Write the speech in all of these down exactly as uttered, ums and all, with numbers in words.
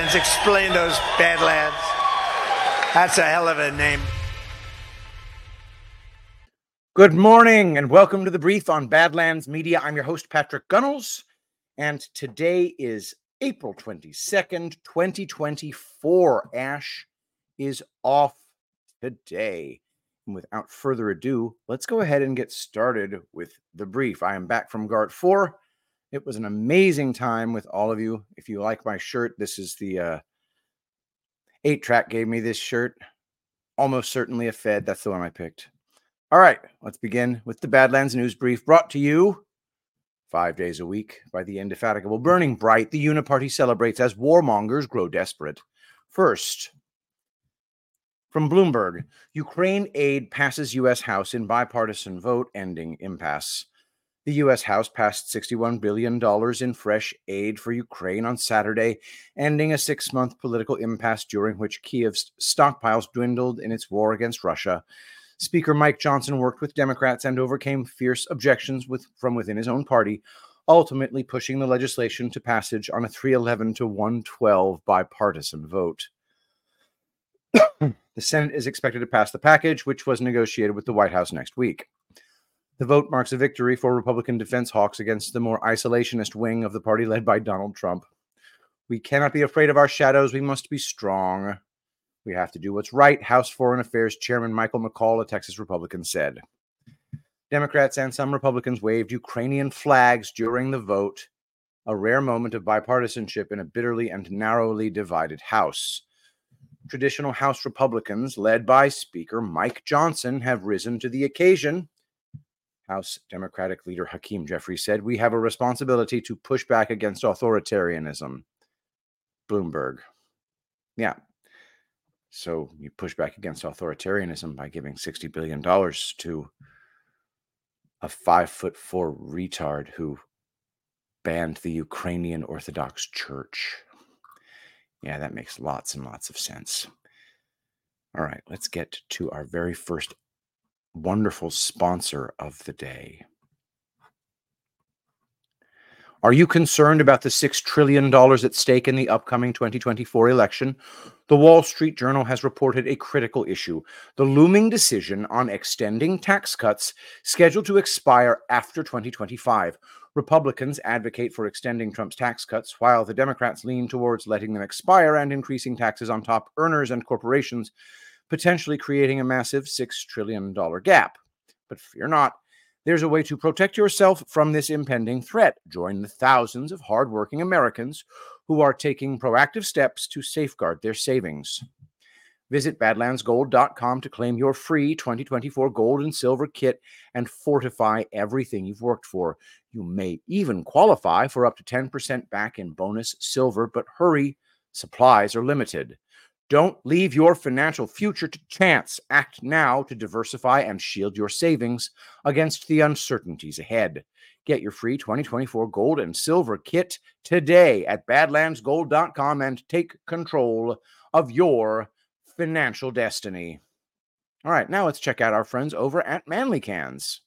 Badlands. Explain those Badlands. That's a hell of a name. Good morning and welcome to the Brief on Badlands Media. I'm your host, Patrick Gunnels, and today is April twenty-second, twenty twenty-four. Ash is off today. And without further ado, let's go ahead and get started with the Brief. I am back from Gart four. It was an amazing time with all of you. If you like my shirt, this is the uh, eight track gave me this shirt. Almost certainly a Fed. That's the one I picked. All right, let's begin with the Badlands News Brief, brought to you five days a week by the indefatigable Burning Bright. The Uniparty celebrates as warmongers grow desperate. First, from Bloomberg, Ukraine aid passes U S House in bipartisan vote, ending impasse. The U S House passed sixty-one billion dollars in fresh aid for Ukraine on Saturday, ending a six-month political impasse during which Kiev's stockpiles dwindled in its war against Russia. Speaker Mike Johnson worked with Democrats and overcame fierce objections with, from within his own party, ultimately pushing the legislation to passage on a three eleven to one twelve bipartisan vote. The Senate is expected to pass the package, which was negotiated with the White House next week. The vote marks a victory for Republican defense hawks against the more isolationist wing of the party led by Donald Trump. We cannot be afraid of our shadows. We must be strong. We have to do what's right, House Foreign Affairs Chairman Michael McCaul, a Texas Republican, said. Democrats and some Republicans waved Ukrainian flags during the vote, a rare moment of bipartisanship in a bitterly and narrowly divided House. Traditional House Republicans, led by Speaker Mike Johnson, have risen to the occasion. House Democratic leader Hakeem Jeffries said, "We have a responsibility to push back against authoritarianism." Bloomberg. Yeah. So you push back against authoritarianism by giving sixty billion dollars to a five foot four retard who banned the Ukrainian Orthodox Church. Yeah, that makes lots and lots of sense. All right, let's get to our very first wonderful sponsor of the day. Are you concerned about the six trillion dollars at stake in the upcoming twenty twenty-four election? The Wall Street Journal has reported a critical issue: the looming decision on extending tax cuts scheduled to expire after twenty twenty-five. Republicans advocate for extending Trump's tax cuts, while the Democrats lean towards letting them expire and increasing taxes on top earners and corporations, potentially creating a massive six trillion dollars gap. But fear not. There's a way to protect yourself from this impending threat. Join the thousands of hardworking Americans who are taking proactive steps to safeguard their savings. Visit badlands gold dot com to claim your free twenty twenty-four gold and silver kit and fortify everything you've worked for. You may even qualify for up to ten percent back in bonus silver, but hurry, supplies are limited. Don't leave your financial future to chance. Act now to diversify and shield your savings against the uncertainties ahead. Get your free twenty twenty-four gold and silver kit today at badlands gold dot com and take control of your financial destiny. All right, now let's check out our friends over at Manly Cans.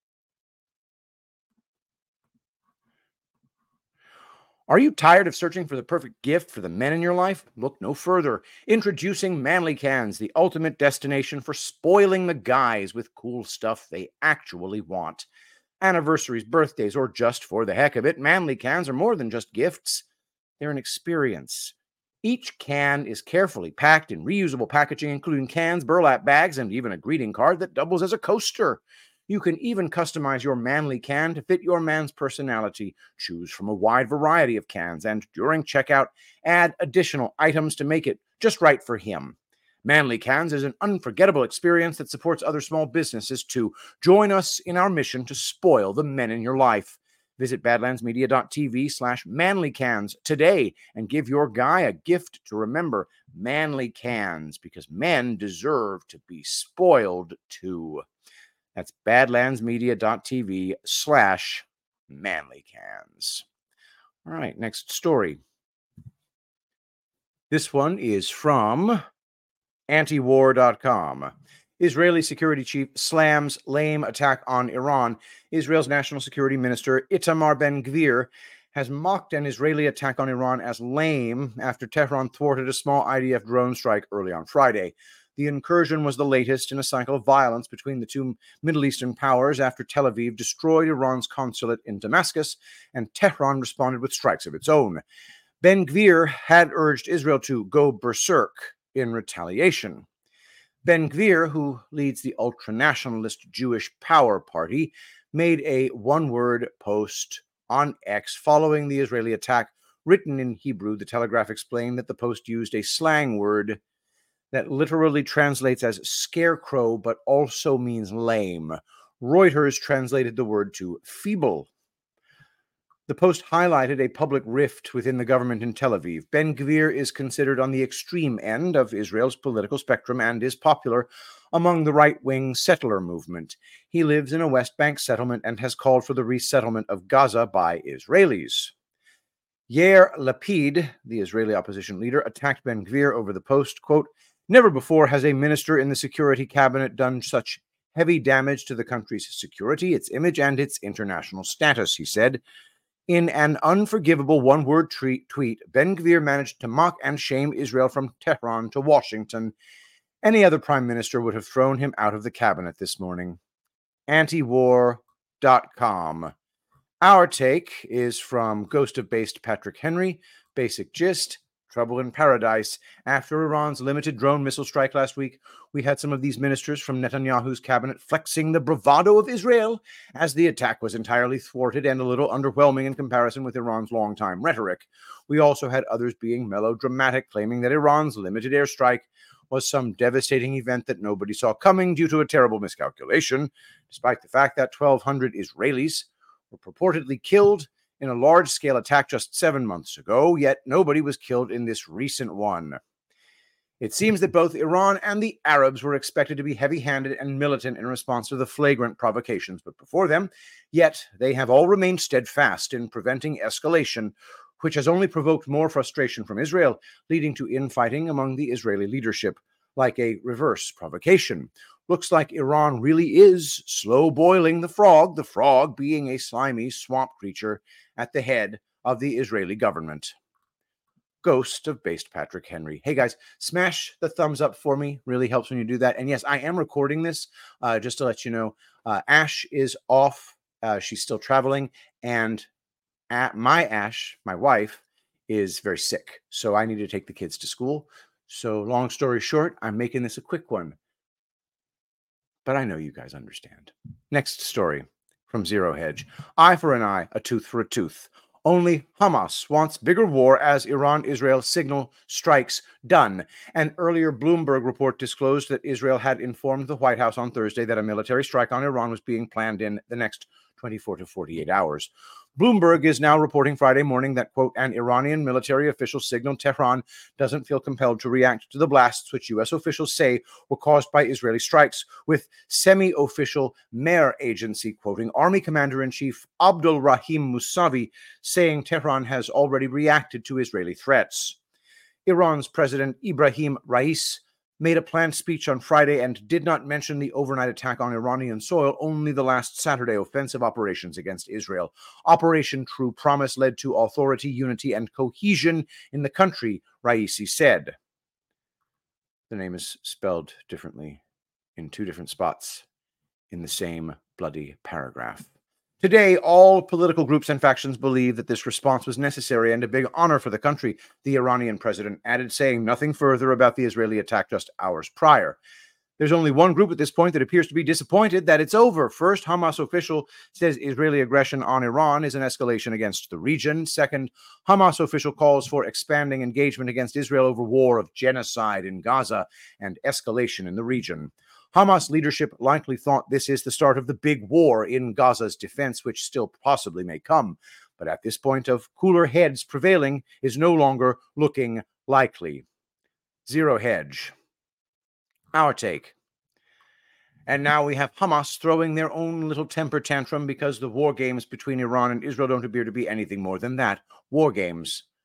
Are you tired of searching for the perfect gift for the men in your life? Look no further. Introducing Manly Cans, the ultimate destination for spoiling the guys with cool stuff they actually want. Anniversaries, birthdays, or just for the heck of it, Manly Cans are more than just gifts. They're an experience. Each can is carefully packed in reusable packaging, including cans, burlap bags, and even a greeting card that doubles as a coaster. You can even customize your Manly can to fit your man's personality. Choose from a wide variety of cans, and during checkout, add additional items to make it just right for him. Manly Cans is an unforgettable experience that supports other small businesses too. Join us in our mission to spoil the men in your life. Visit badlands media dot t v slash manly cans today and give your guy a gift to remember. Manly Cans, because men deserve to be spoiled too. That's badlands media dot t v slash manly cans. All right, next story. This one is from anti war dot com. Israeli security chief slams lame attack on Iran. Israel's National Security Minister Itamar Ben-Gvir has mocked an Israeli attack on Iran as lame after Tehran thwarted a small I D F drone strike early on Friday. The incursion was the latest in a cycle of violence between the two Middle Eastern powers after Tel Aviv destroyed Iran's consulate in Damascus and Tehran responded with strikes of its own. Ben-Gvir had urged Israel to go berserk in retaliation. Ben-Gvir, who leads the ultra-nationalist Jewish Power Party, made a one-word post on X following the Israeli attack. Written in Hebrew, the Telegraph explained that the post used a slang word that literally translates as scarecrow, but also means lame. Reuters translated the word to feeble. The post highlighted a public rift within the government in Tel Aviv. Ben-Gvir is considered on the extreme end of Israel's political spectrum and is popular among the right-wing settler movement. He lives in a West Bank settlement and has called for the resettlement of Gaza by Israelis. Yair Lapid, the Israeli opposition leader, attacked Ben-Gvir over the post, quote, "Never before has a minister in the security cabinet done such heavy damage to the country's security, its image, and its international status," he said. In an unforgivable one-word tweet, Ben-Gvir managed to mock and shame Israel from Tehran to Washington. Any other prime minister would have thrown him out of the cabinet this morning. Antiwar dot com. Our take is from Ghost of Based Patrick Henry. Basic gist: trouble in paradise. After Iran's limited drone missile strike last week, we had some of these ministers from Netanyahu's cabinet flexing the bravado of Israel, as the attack was entirely thwarted and a little underwhelming in comparison with Iran's longtime rhetoric. We also had others being melodramatic, claiming that Iran's limited airstrike was some devastating event that nobody saw coming due to a terrible miscalculation, despite the fact that twelve hundred Israelis were purportedly killed in a large-scale attack just seven months ago, yet nobody was killed in this recent one. It seems that both Iran and the Arabs were expected to be heavy-handed and militant in response to the flagrant provocations but before them, yet they have all remained steadfast in preventing escalation, which has only provoked more frustration from Israel, leading to infighting among the Israeli leadership, like a reverse provocation. Looks like Iran really is slow boiling the frog, the frog being a slimy swamp creature at the head of the Israeli government. Ghost of Based Patrick Henry. Hey guys, smash the thumbs up for me. Really helps when you do that. And yes, I am recording this uh, just to let you know. Uh, Ash is off. Uh, she's still traveling. And at my Ash, my wife, is very sick. So I need to take the kids to school. So long story short, I'm making this a quick one. But I know you guys understand. Next story from Zero Hedge. Eye for an eye, a tooth for a tooth. Only Hamas wants bigger war as Iran-Israel signal strikes done. An earlier Bloomberg report disclosed that Israel had informed the White House on Thursday that a military strike on Iran was being planned in the next twenty-four to forty-eight hours. Bloomberg is now reporting Friday morning that, quote, an Iranian military official signaled Tehran doesn't feel compelled to react to the blasts which U S officials say were caused by Israeli strikes, with semi-official Mer agency quoting Army Commander-in-Chief Abdul Rahim Musavi saying Tehran has already reacted to Israeli threats. Iran's President Ibrahim Rais made a planned speech on Friday and did not mention the overnight attack on Iranian soil, only the last Saturday offensive operations against Israel. Operation True Promise led to authority, unity, and cohesion in the country, Raisi said. The name is spelled differently in two different spots in the same bloody paragraph. Today, all political groups and factions believe that this response was necessary and a big honor for the country, the Iranian president added, saying nothing further about the Israeli attack just hours prior. There's only one group at this point that appears to be disappointed that it's over. First, Hamas official says Israeli aggression on Iran is an escalation against the region. Second, Hamas official calls for expanding engagement against Israel over war of genocide in Gaza and escalation in the region. Hamas leadership likely thought this is the start of the big war in Gaza's defense, which still possibly may come. But at this point of cooler heads prevailing is no longer looking likely. Zero Hedge. Our take. And now we have Hamas throwing their own little temper tantrum because the war games between Iran and Israel don't appear to be anything more than that. War games.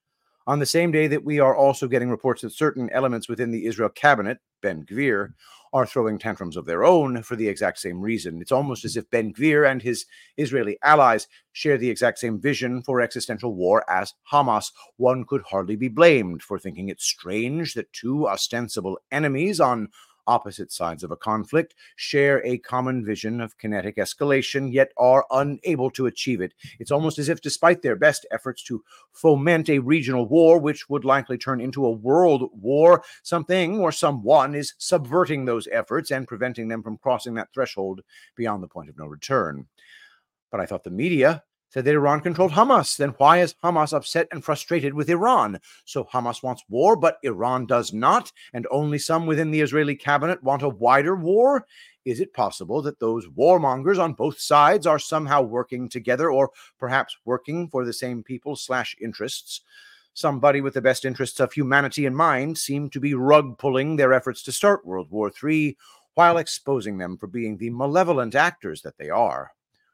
On the same day that we are also getting reports that certain elements within the Israel cabinet, Ben-Gvir, are throwing tantrums of their own for the exact same reason. It's almost as if Ben-Gvir and his Israeli allies share the exact same vision for existential war as Hamas. One could hardly be blamed for thinking it strange that two ostensible enemies on opposite sides of a conflict share a common vision of kinetic escalation, yet are unable to achieve it. It's almost as if, despite their best efforts to foment a regional war, which would likely turn into a world war, something or someone is subverting those efforts and preventing them from crossing that threshold beyond the point of no return. But I thought the media said that Iran controlled Hamas. Then why is Hamas upset and frustrated with Iran? So Hamas wants war, but Iran does not, and only some within the Israeli cabinet want a wider war? Is it possible that those warmongers on both sides are somehow working together, or perhaps working for the same people slash interests? Somebody with the best interests of humanity in mind seemed to be rug-pulling their efforts to start World War Three, while exposing them for being the malevolent actors that they are.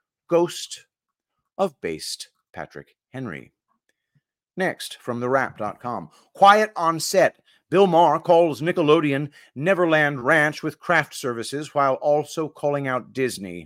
Ghost of based Patrick Henry. Next, from the wrap dot com. Quiet on set. Bill Maher calls Nickelodeon Neverland Ranch with craft services while also calling out Disney.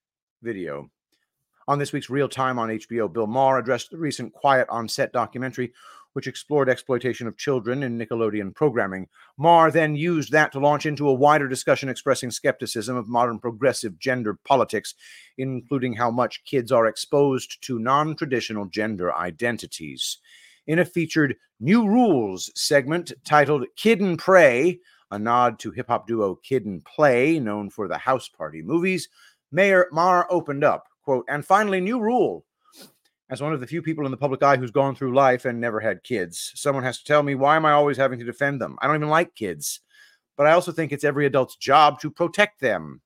Video. On this week's Real Time on H B O, Bill Maher addressed the recent Quiet on Set documentary, which explored exploitation of children in Nickelodeon programming. Maher then used that to launch into a wider discussion expressing skepticism of modern progressive gender politics, including how much kids are exposed to non-traditional gender identities. In a featured New Rules segment titled Kid and Pray, a nod to hip-hop duo Kid and Play, known for the House Party movies, Mayor Maher opened up, quote, "And finally, new rule. As one of the few people in the public eye who's gone through life and never had kids, someone has to tell me, why am I always having to defend them? I don't even like kids. But I also think it's every adult's job to protect them."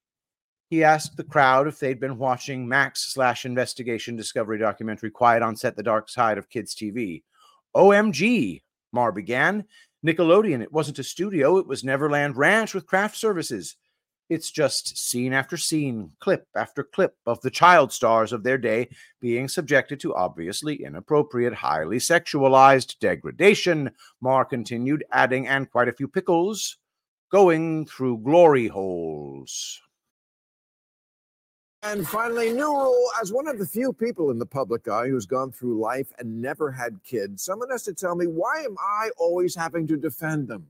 He asked the crowd if they'd been watching Max slash investigation discovery documentary Quiet on Set, The Dark Side of Kids T V. O M G, Maher began. Nickelodeon, it wasn't a studio, it was Neverland Ranch with craft services. It's just scene after scene, clip after clip of the child stars of their day being subjected to obviously inappropriate, highly sexualized degradation, Maher continued, adding, and quite a few pickles, going through glory holes. And finally, new rule. As one of the few people in the public eye who's gone through life and never had kids, someone has to tell me, why am I always having to defend them?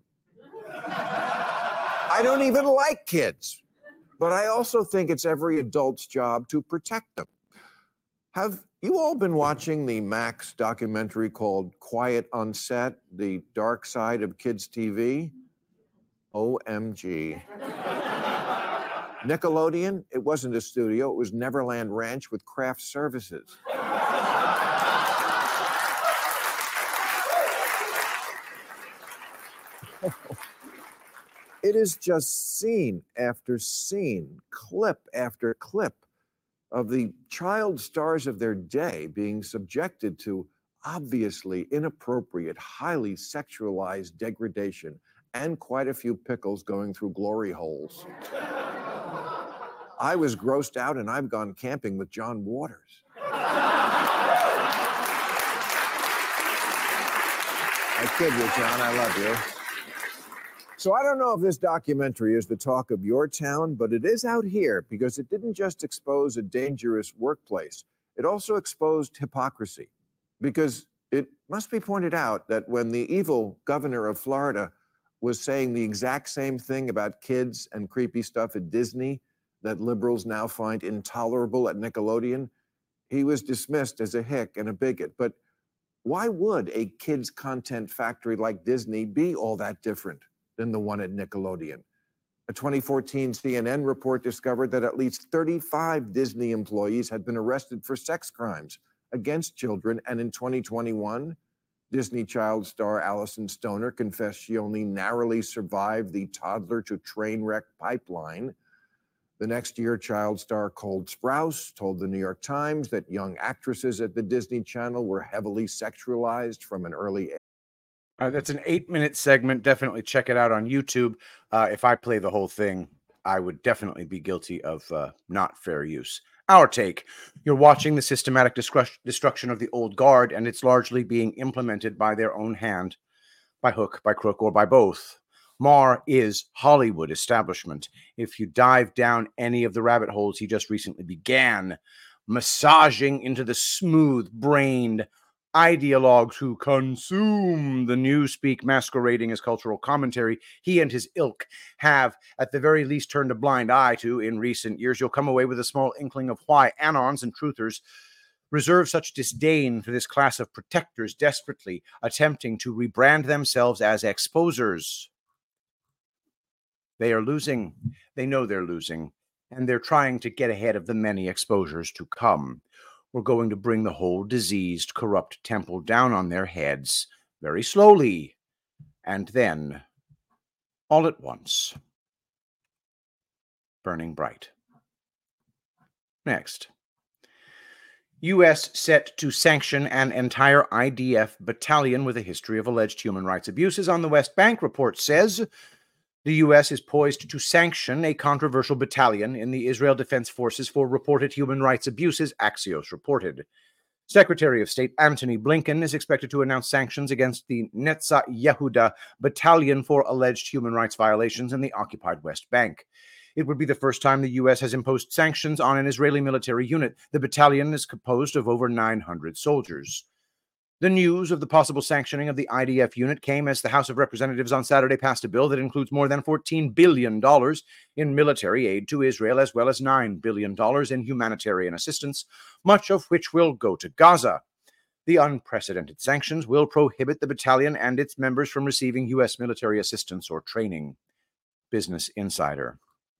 I don't even like kids, but I also think it's every adult's job to protect them. Have you all been watching the Max documentary called Quiet on Set, The Dark Side of Kids T V? O M G. Nickelodeon, it wasn't a studio, it was Neverland Ranch with craft services. It is just scene after scene, clip after clip of the child stars of their day being subjected to obviously inappropriate, highly sexualized degradation, and quite a few pickles going through glory holes. I was grossed out, and I've gone camping with John Waters. I kid you, John, I love you. So I don't know if this documentary is the talk of your town, but it is out here because it didn't just expose a dangerous workplace. It also exposed hypocrisy, because it must be pointed out that when the evil governor of Florida was saying the exact same thing about kids and creepy stuff at Disney that liberals now find intolerable at Nickelodeon, he was dismissed as a hick and a bigot. But why would a kids' content factory like Disney be all that different than the one at Nickelodeon? A twenty fourteen C N N report discovered that at least thirty-five Disney employees had been arrested for sex crimes against children, and in twenty twenty-one, Disney child star Allison Stoner confessed she only narrowly survived the toddler to train wreck pipeline. The next year, child star Cole Sprouse told the New York Times that young actresses at the Disney Channel were heavily sexualized from an early age. Uh, that's an eight-minute segment. Definitely check it out on YouTube. Uh, if I play the whole thing, I would definitely be guilty of uh, not fair use. Our take: you're watching the systematic destruction of the old guard, and it's largely being implemented by their own hand, by hook, by crook, or by both. Maher is Hollywood establishment. If you dive down any of the rabbit holes he just recently began, massaging into the smooth-brained ideologues who consume the newspeak masquerading as cultural commentary he and his ilk have at the very least turned a blind eye to in recent years, you'll come away with a small inkling of why anons and truthers reserve such disdain for this class of protectors desperately attempting to rebrand themselves as exposers. They are losing. They know they're losing, and they're trying to get ahead of the many exposures to come. We're going to bring the whole diseased, corrupt temple down on their heads very slowly, and then, all at once, burning bright. Next. U S set to sanction an entire I D F battalion with a history of alleged human rights abuses on the West Bank, report says. The U S is poised to sanction a controversial battalion in the Israel Defense Forces for reported human rights abuses, Axios reported. Secretary of State Antony Blinken is expected to announce sanctions against the Netza Yehuda battalion for alleged human rights violations in the occupied West Bank. It would be the first time the U S has imposed sanctions on an Israeli military unit. The battalion is composed of over nine hundred soldiers. The news of the possible sanctioning of the I D F unit came as the House of Representatives on Saturday passed a bill that includes more than fourteen billion dollars in military aid to Israel, as well as nine billion dollars in humanitarian assistance, much of which will go to Gaza. The unprecedented sanctions will prohibit the battalion and its members from receiving U S military assistance or training. Business Insider.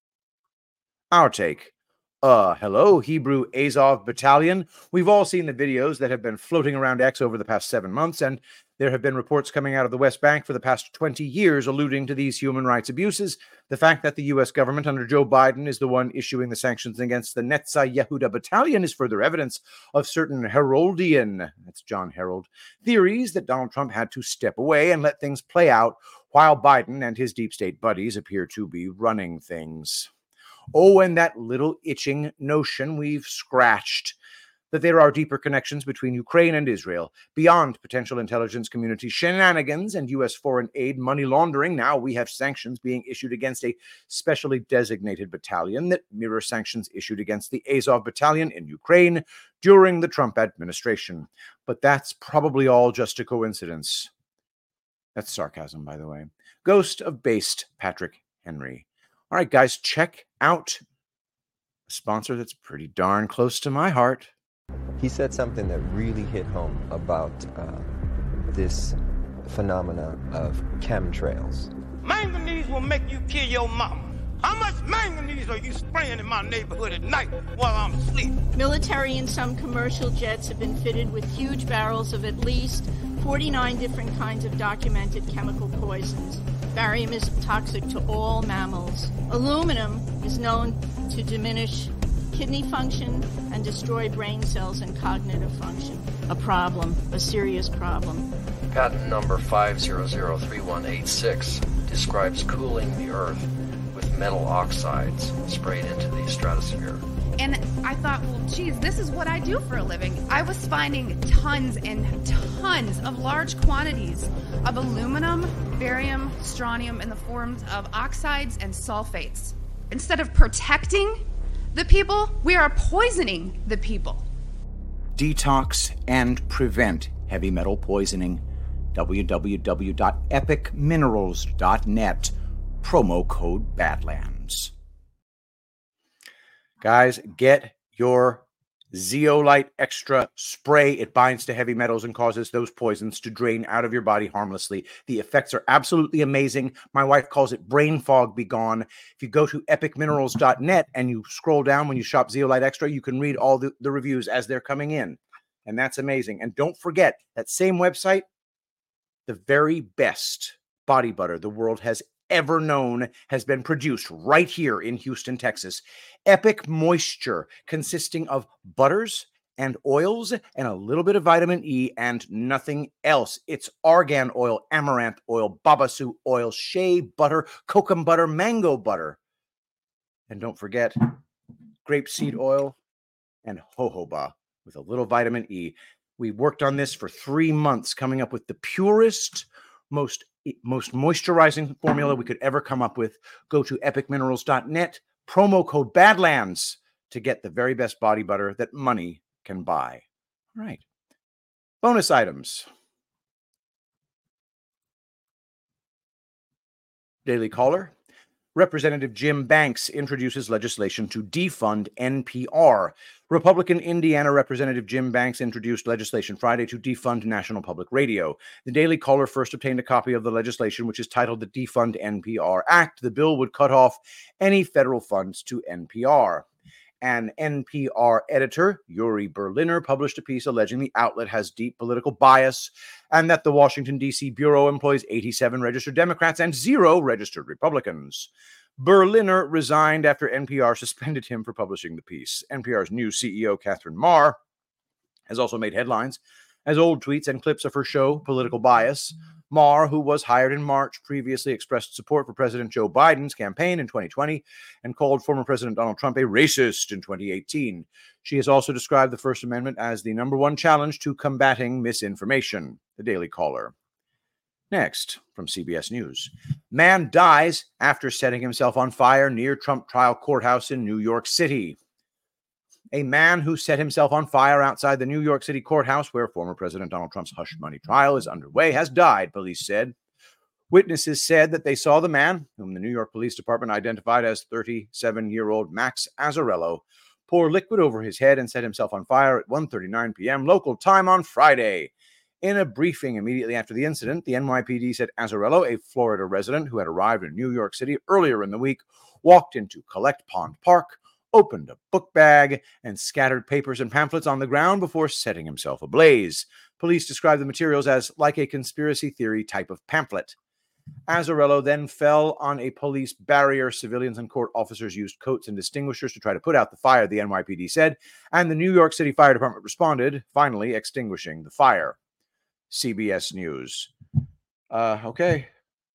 Our take. Uh, hello, Hebrew Azov Battalion. We've all seen the videos that have been floating around X over the past seven months, and there have been reports coming out of the West Bank for the past twenty years alluding to these human rights abuses. The fact that the U S government under Joe Biden is the one issuing the sanctions against the Netza Yehuda Battalion is further evidence of certain Heroldian, that's John Harold, theories that Donald Trump had to step away and let things play out while Biden and his deep state buddies appear to be running things. Oh, and that little itching notion we've scratched, that there are deeper connections between Ukraine and Israel, beyond potential intelligence community shenanigans and U S foreign aid money laundering. Now we have sanctions being issued against a specially designated battalion that mirror sanctions issued against the Azov Battalion in Ukraine during the Trump administration. But that's probably all just a coincidence. That's sarcasm, by the way. Ghost of based Patrick Henry. All right, guys, check out a sponsor that's pretty darn close to my heart. He said something that really hit home about uh, this phenomena of chemtrails. Manganese will make you kill your mama. How much manganese are you spraying in my neighborhood at night while I'm asleep? Military and some commercial jets have been fitted with huge barrels of at least forty-nine different kinds of documented chemical poisons. Barium is toxic to all mammals. Aluminum is known to diminish kidney function and destroy brain cells and cognitive function. A problem, a serious problem. Patent number five zero zero three one eight six describes cooling the Earth with metal oxides sprayed into the stratosphere. And I thought, well, geez, this is what I do for a living. I was finding tons and tons of large quantities of aluminum, barium, strontium in the forms of oxides and sulfates. Instead of protecting the people, we are poisoning the people. Detox and prevent heavy metal poisoning. w w w dot epic minerals dot net. Promo code Badlands. Guys, get your Zeolite Extra spray. It binds to heavy metals and causes those poisons to drain out of your body harmlessly. The effects are absolutely amazing. My wife calls it brain fog be gone. If you go to epic minerals dot net and you scroll down when you shop Zeolite Extra, you can read all the, the reviews as they're coming in. And that's amazing. And don't forget, that same website, the very best body butter the world has ever known has been produced right here in Houston, Texas. Epic Moisture, consisting of butters and oils and a little bit of vitamin E and nothing else. It's argan oil, amaranth oil, babassu oil, shea butter, kokum butter, mango butter. And don't forget, grapeseed oil, and jojoba with a little vitamin E. We worked on this for three months, coming up with the purest, most, most moisturizing formula we could ever come up with. Go to epic minerals dot net, promo code Badlands to get the very best body butter that money can buy. All right. Bonus items. Daily Caller. Representative Jim Banks introduces legislation to defund N P R. Republican Indiana Representative Jim Banks introduced legislation Friday to defund National Public Radio. The Daily Caller first obtained a copy of the legislation, which is titled the Defund N P R Act. The bill would cut off any federal funds to N P R. An N P R editor, Yuri Berliner, published a piece alleging the outlet has deep political bias and that the Washington, D C bureau employs eighty-seven registered Democrats and zero registered Republicans. Berliner resigned after N P R suspended him for publishing the piece. N P R's new C E O, Catherine Marr, has also made headlines as old tweets and clips of her show, Political Bias. Marr, who was hired in March, previously expressed support for President Joe Biden's campaign in twenty twenty and called former President Donald Trump a racist in twenty eighteen. She has also described the First Amendment as the number one challenge to combating misinformation. The Daily Caller. Next, from C B S News. Man dies after setting himself on fire near Trump trial courthouse in New York City. A man who set himself on fire outside the New York City courthouse where former President Donald Trump's hush money trial is underway has died, police said. Witnesses said that they saw the man, whom the New York Police Department identified as thirty-seven-year-old Max Azzarello, pour liquid over his head and set himself on fire at one thirty-nine p.m. local time on Friday. In a briefing immediately after the incident, the N Y P D said Azzarello, a Florida resident who had arrived in New York City earlier in the week, walked into Collect Pond Park, opened a book bag, and scattered papers and pamphlets on the ground before setting himself ablaze. Police described the materials as like a conspiracy theory type of pamphlet. Azzarello then fell on a police barrier. Civilians and court officers used coats and extinguishers to try to put out the fire, the N Y P D said, and the New York City Fire Department responded, finally extinguishing the fire. C B S News. Uh, okay.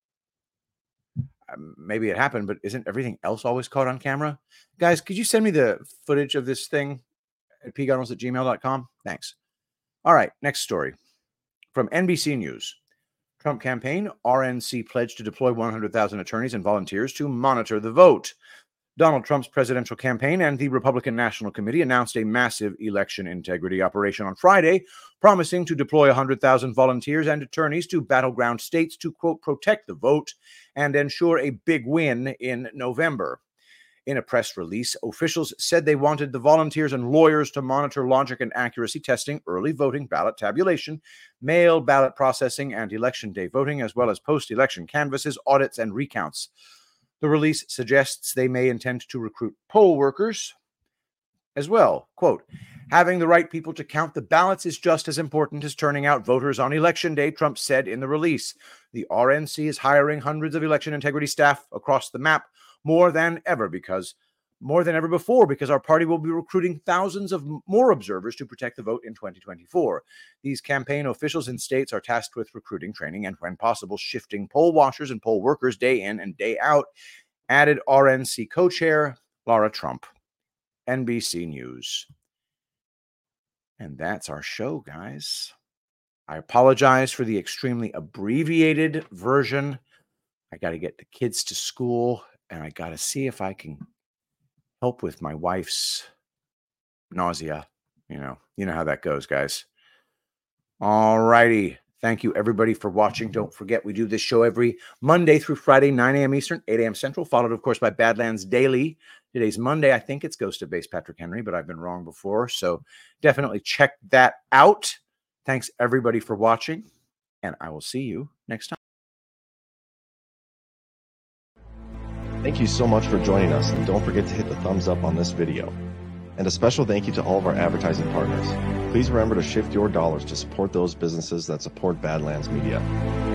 Um, maybe it happened, but isn't everything else always caught on camera? Guys, could you send me the footage of this thing at p gunnels at gmail dot com? Thanks. All right, next story. From N B C News. Trump campaign, R N C pledged to deploy one hundred thousand attorneys and volunteers to monitor the vote. Donald Trump's presidential campaign and the Republican National Committee announced a massive election integrity operation on Friday, promising to deploy one hundred thousand volunteers and attorneys to battleground states to, quote, protect the vote and ensure a big win in November. In a press release, officials said they wanted the volunteers and lawyers to monitor logic and accuracy testing, early voting, ballot tabulation, mail ballot processing, and election day voting, as well as post-election canvasses, audits, and recounts. The release suggests they may intend to recruit poll workers as well. Quote, having the right people to count the ballots is just as important as turning out voters on election day, Trump said in the release. The R N C is hiring hundreds of election integrity staff across the map more than ever because more than ever before, because our party will be recruiting thousands of more observers to protect the vote in twenty twenty-four. These campaign officials in states are tasked with recruiting, training, and when possible, shifting poll watchers and poll workers day in and day out, added R N C co-chair Laura Trump. N B C News. And that's our show, guys. I apologize for the extremely abbreviated version. I got to get the kids to school, and I got to see if I can help with my wife's nausea. You know, you know how that goes, guys. All righty. Thank you, everybody, for watching. Don't forget, we do this show every Monday through Friday, nine a.m. Eastern, eight a.m. Central, followed, of course, by Badlands Daily. Today's Monday. I think it's Ghost of Base Patrick Henry, but I've been wrong before. So definitely check that out. Thanks, everybody, for watching, and I will see you next time. Thank you so much for joining us, and don't forget to hit the thumbs up on this video. And a special thank you to all of our advertising partners. Please remember to shift your dollars to support those businesses that support Badlands Media.